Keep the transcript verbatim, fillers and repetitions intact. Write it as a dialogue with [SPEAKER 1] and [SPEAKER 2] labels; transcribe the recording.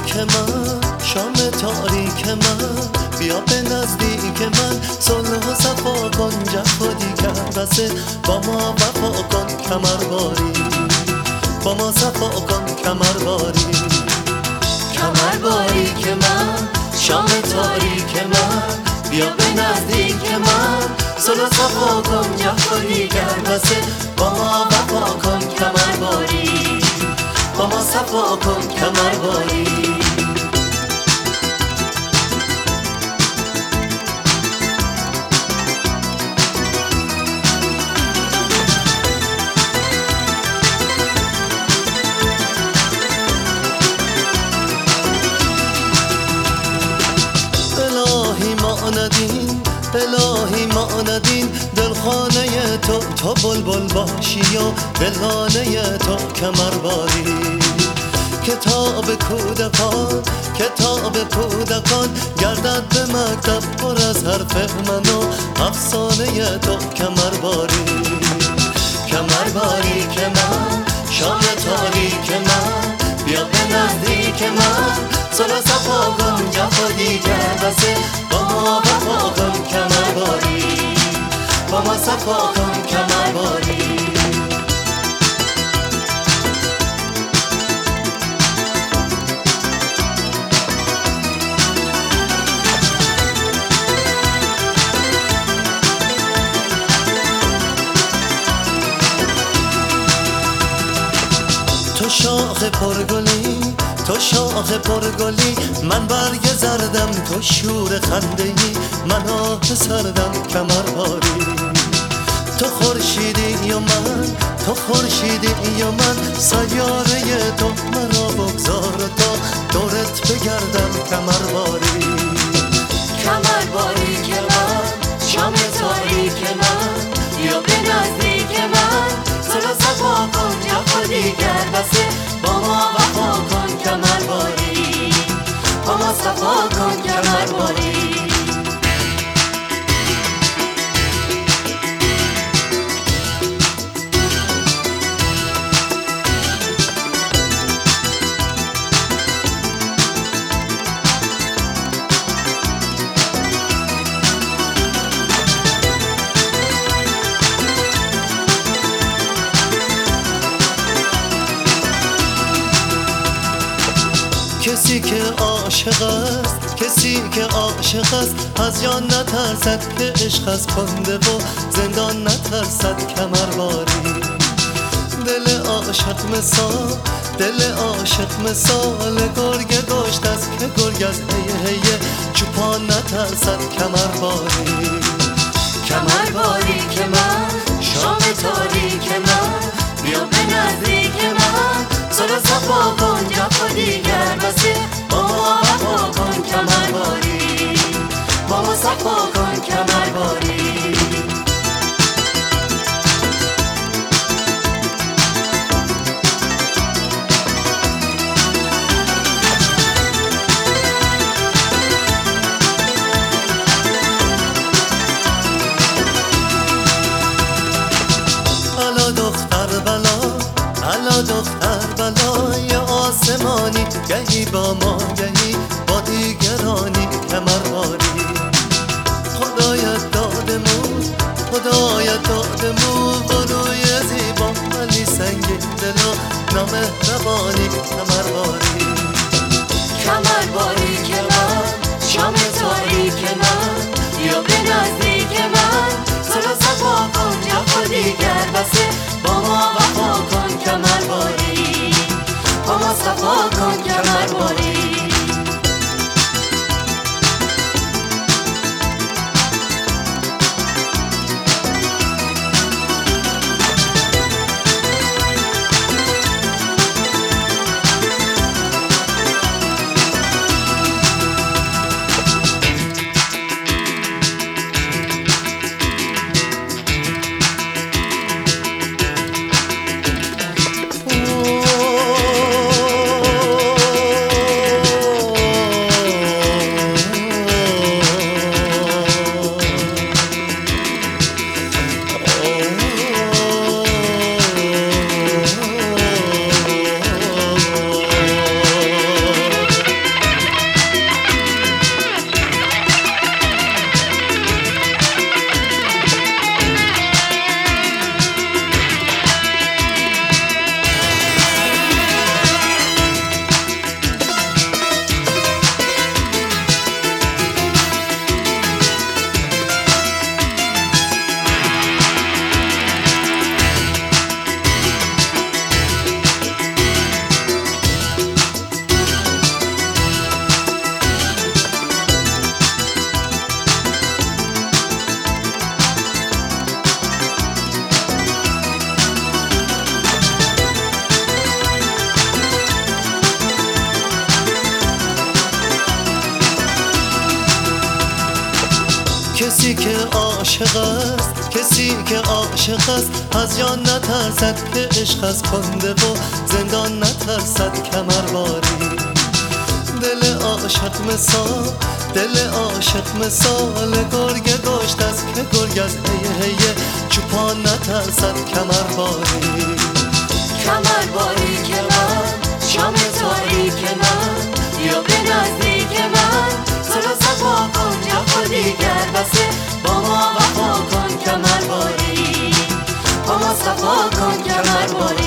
[SPEAKER 1] تاریک من، شام تاریک من، بیا به نزدیک من، صلح و صفا کن، جفا دیگر بسه، با ما وفا کن کمرباری، با ما صفا کن کمرباری. کمرباری که من، شام تاریک من، بیا به نزدیک من، صلح و صفا کن، جفا دیگر بسه، با ما وفا کن کمرباری، با ما صفا کن کمرباری. الهی ما ندین، الهی ما ندین، دلخانه تو تا بلبل باشی و دلانه تو کمرباری. کتاب کودکان، کتاب کودکان، گردد به مکتب پر از حرف من و افسانه تو کمرباری. کمرباری که من، شام تاریک من، بیا به نزدیک من، صلح صفا کن، جفا دیگر بسه، با ما وفا کن کمرباری، با ما صفا کن کمرباری. تو شاخ پرگلی، تو شاخ پرگلی، من برگ زردم، تو شور خنده‌ای، من آه سردم کمرباری. تو خورشیدی و من، تو خورشیدی و من، سیاره تو مرا بگذار تا دورت بگردم کمرباری. کمرباری که من، شام تاریک من، بیا به نزدیک من، صلح صفا کن، جفا دیگر بسه، با ما وفا کن کمرباری، با ما صفا کن کمرباری. کسی که عاشق است، کسی که عاشق است، از جان نترسد که عشق از کنده و زندان نترسد کمرباری. دل عاشق مثال، دل عاشق مثال گرگ گشت است که گرگ از هی هی چوپان نترسد کمرباری. کمرباری که من، شام تاریک من، بیا به نزدیک من، صلح صفا کن، جفا دیگر بسه، با ما وفا کن کمرباری، با ما صفا کن کمرباری. الا دختر بلا، الا دختر بلای آسمانی، گهی با ما گهی با دیگرانی کمرباری. خدایت دادمون، خدایت دادمون، بروی زیبا ولی سنگین دل و نامهربانی کمرباری. کمرباری که من، شام تاریک من، بیا به نزدیک من، صلح صفا کن، جفا دیگر بسه، با ما وفا کن کمرباری، با ما صفا کن کمرباری. کسی که عاشق است، کسی که عاشق است از جان نترسد که عشق از کنده و زندان نترسد کمرواری. دل عاشق مثال، دل عاشق مثال گرگ گشت است که گرگ از هیه هیه چوپان نترسد کمرواری.
[SPEAKER 2] کمرواری که من، شام تاریک من، بیا به نزدیک من، صلح و صفا کن جفا دیگر بسه، با ما وفا کن کمرواری، با ما صفا کن کمرواری.